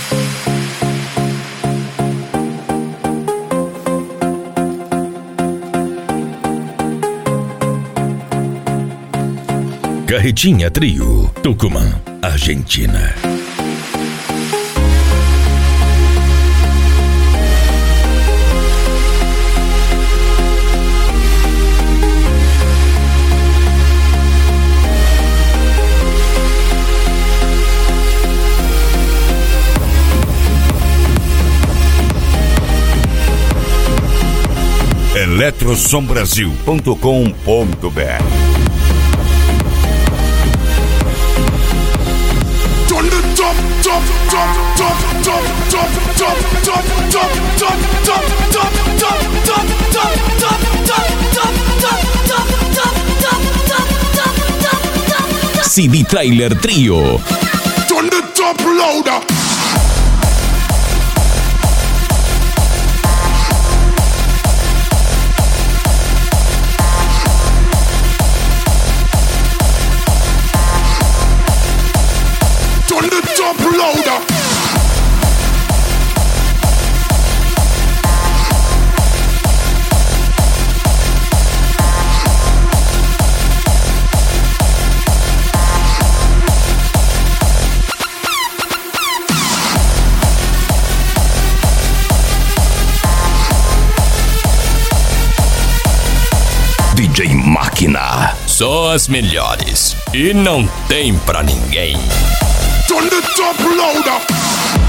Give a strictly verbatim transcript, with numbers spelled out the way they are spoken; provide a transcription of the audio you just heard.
Carretinha Trio, Tucumã, Argentina. eletrosom brasil ponto com ponto b r. C D Trailer Trio. Turn the top louder. Turn the top louder. D J Máquina. Só as melhores e não tem pra ninguém. Turn the top louder.